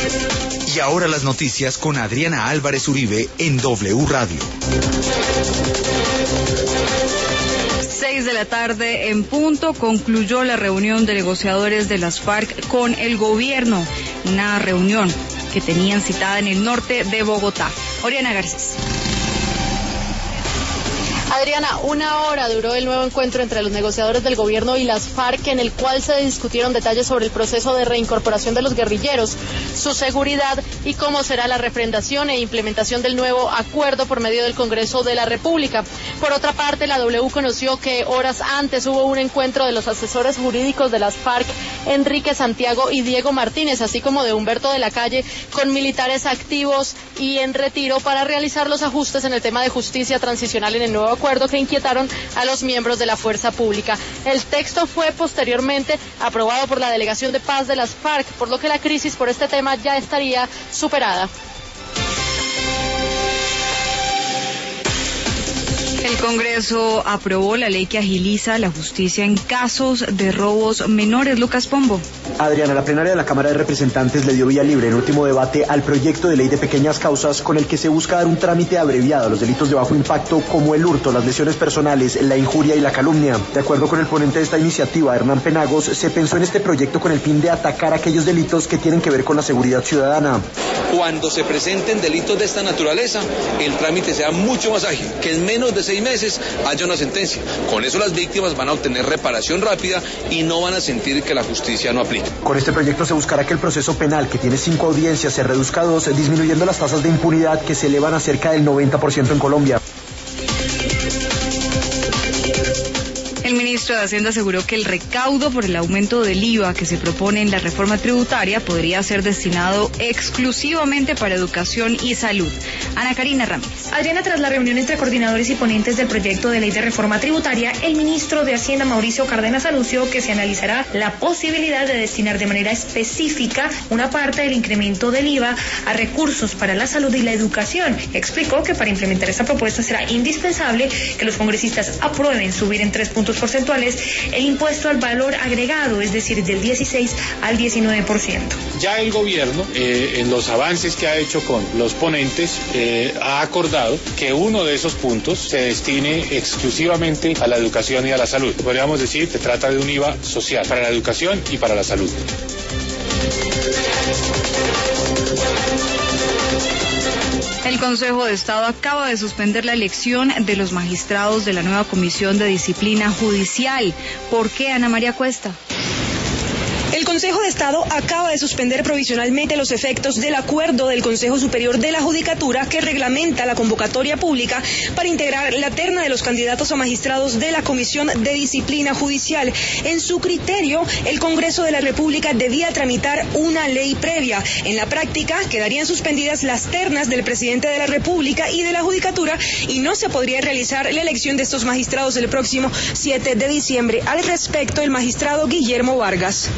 Y ahora las noticias con Adriana Álvarez Uribe en W Radio. 6 de la tarde en punto concluyó la reunión de negociadores de las FARC con el gobierno, una reunión que tenían citada en el norte de Bogotá. Oriana Garcés. Adriana, 1 hora duró el nuevo encuentro entre los negociadores del gobierno y las FARC, en el cual se discutieron detalles sobre el proceso de reincorporación de los guerrilleros, su seguridad y cómo será la refrendación e implementación del nuevo acuerdo por medio del Congreso de la República. Por otra parte, la W conoció que horas antes hubo un encuentro de los asesores jurídicos de las FARC, Enrique Santiago y Diego Martínez, así como de Humberto de la Calle, con militares activos y en retiro para realizar los ajustes en el tema de justicia transicional en el nuevo acuerdo que inquietaron a los miembros de la fuerza pública. El texto fue posteriormente aprobado por la Delegación de Paz de las FARC, por lo que la crisis por este tema ya estaría superada. El Congreso aprobó la ley que agiliza la justicia en casos de robos menores. Lucas Pombo. Adriana, la plenaria de la Cámara de Representantes le dio vía libre en último debate al proyecto de ley de pequeñas causas con el que se busca dar un trámite abreviado a los delitos de bajo impacto como el hurto, las lesiones personales, la injuria y la calumnia. De acuerdo con el ponente de esta iniciativa, Hernán Penagos, se pensó en este proyecto con el fin de atacar aquellos delitos que tienen que ver con la seguridad ciudadana. Cuando se presenten delitos de esta naturaleza, el trámite sea mucho más ágil, que en menos de 6 meses haya una sentencia. Con eso las víctimas van a obtener reparación rápida y no van a sentir que la justicia no aplica. Con este proyecto se buscará que el proceso penal, que tiene 5 audiencias, se reduzca a 2, disminuyendo las tasas de impunidad que se elevan a cerca del 90% en Colombia. El ministro de Hacienda aseguró que el recaudo por el aumento del IVA que se propone en la reforma tributaria podría ser destinado exclusivamente para educación y salud. Ana Karina Ramírez. Adriana, tras la reunión entre coordinadores y ponentes del proyecto de ley de reforma tributaria, el ministro de Hacienda, Mauricio Cárdenas, anunció que se analizará la posibilidad de destinar de manera específica una parte del incremento del IVA a recursos para la salud y la educación. Explicó que para implementar esta propuesta será indispensable que los congresistas aprueben subir en 3 puntos porcentuales el impuesto al valor agregado, es decir, del 16 al 19%. Ya el gobierno, en los avances que ha hecho con los ponentes, ha acordado que uno de esos puntos se destine exclusivamente a la educación y a la salud. Podríamos decir que se trata de un IVA social para la educación y para la salud. El Consejo de Estado acaba de suspender la elección de los magistrados de la nueva Comisión de Disciplina Judicial. ¿Por qué, Ana María Cuesta? El Consejo de Estado acaba de suspender provisionalmente los efectos del acuerdo del Consejo Superior de la Judicatura que reglamenta la convocatoria pública para integrar la terna de los candidatos a magistrados de la Comisión de Disciplina Judicial. En su criterio, el Congreso de la República debía tramitar una ley previa. En la práctica, quedarían suspendidas las ternas del presidente de la República y de la Judicatura y no se podría realizar la elección de estos magistrados el próximo 7 de diciembre. Al respecto, el magistrado Guillermo Vargas.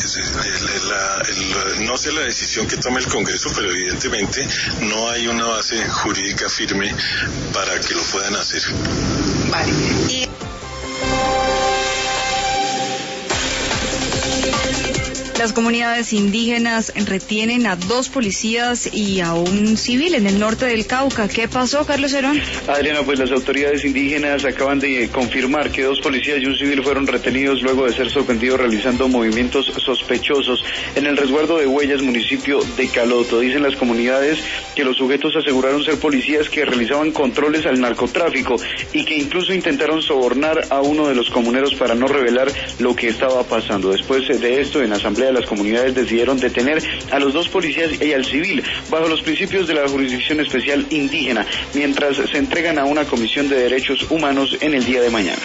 No sé la decisión que tome el Congreso, pero evidentemente no hay una base jurídica firme para que lo puedan hacer. Vale. Las comunidades indígenas retienen a 2 policías y a un civil en el norte del Cauca. ¿Qué pasó, Carlos Herón? Adriana, pues las autoridades indígenas acaban de confirmar que 2 policías y un civil fueron retenidos luego de ser sorprendidos realizando movimientos sospechosos en el resguardo de Huellas, municipio de Caloto. Dicen las comunidades que los sujetos aseguraron ser policías que realizaban controles al narcotráfico y que incluso intentaron sobornar a uno de los comuneros para no revelar lo que estaba pasando. Después de esto, en asamblea las comunidades decidieron detener a los 2 policías y al civil bajo los principios de la Jurisdicción Especial Indígena, mientras se entregan a una comisión de derechos humanos en el día de mañana.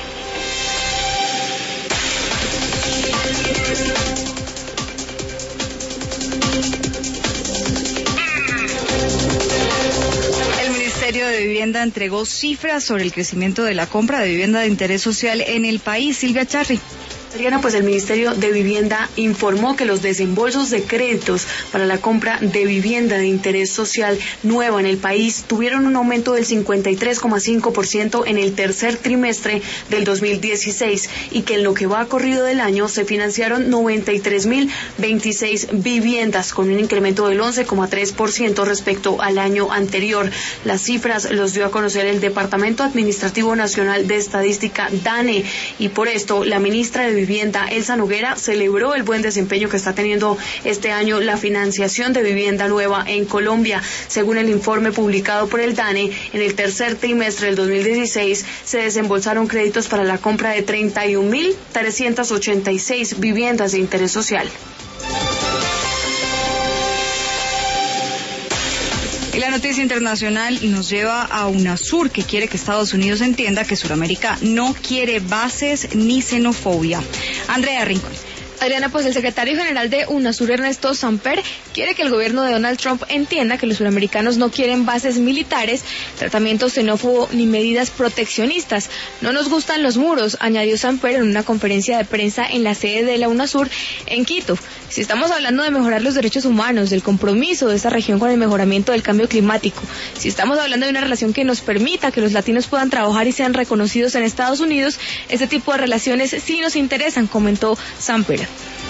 El Ministerio de Vivienda entregó cifras sobre el crecimiento de la compra de vivienda de interés social en el país. Silvia Charri. Adriana, pues el Ministerio de Vivienda informó que los desembolsos de créditos para la compra de vivienda de interés social nueva en el país tuvieron un aumento del 53,5% en el tercer trimestre del 2016 y que en lo que va corrido del año se financiaron 93.026 viviendas con un incremento del 11,3% respecto al año anterior. Las cifras los dio a conocer el Departamento Administrativo Nacional de Estadística, DANE, y por esto la ministra de Vivienda, Elsa Noguera, celebró el buen desempeño que está teniendo este año la financiación de vivienda nueva en Colombia. Según el informe publicado por el DANE, en el tercer trimestre del 2016 se desembolsaron créditos para la compra de 31.386 viviendas de interés social. Y la noticia internacional nos lleva a UNASUR, que quiere que Estados Unidos entienda que Sudamérica no quiere bases ni xenofobia. Andrea Rincón. Adriana, pues el secretario general de UNASUR, Ernesto Samper, quiere que el gobierno de Donald Trump entienda que los suramericanos no quieren bases militares, tratamiento xenófobo ni medidas proteccionistas. No nos gustan los muros, añadió Samper en una conferencia de prensa en la sede de la UNASUR en Quito. Si estamos hablando de mejorar los derechos humanos, del compromiso de esta región con el mejoramiento del cambio climático, si estamos hablando de una relación que nos permita que los latinos puedan trabajar y sean reconocidos en Estados Unidos, este tipo de relaciones sí nos interesan, comentó Samper.